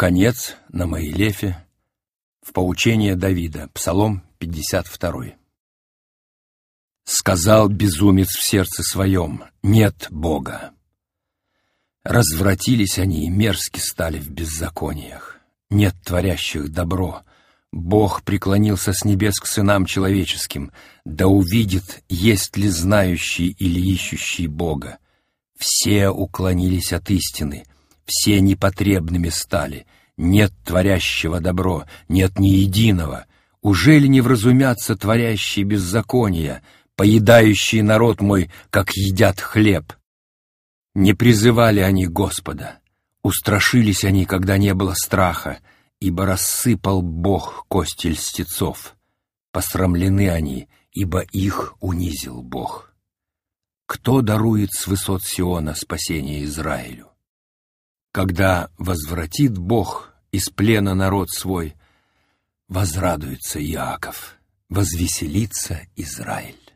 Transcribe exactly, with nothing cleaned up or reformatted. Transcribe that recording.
Вконец, на Моилефе, в поучение Давида, Псалом пятьдесят два. «Сказал безумец в сердце своем: нет Бога. Развратились они и мерзки стали в беззакониях. Нет творящих добро. Бог преклонился с небес к сынам человеческим, да увидит, есть ли знающий или ищущий Бога. Все уклонились от истины, все непотребными стали. Нет творящего добро, нет ни единого. Ужели не вразумятся творящие беззакония, поедающие народ мой, как едят хлеб? Не призывали они Господа, устрашились они, когда не было страха, ибо рассыпал Бог кости льстецов. Посрамлены они, ибо их унизил Бог. Кто дарует с высот Сиона спасение Израилю? Когда возвратит Бог из плена народ свой, возрадуется Иаков, возвеселится Израиль.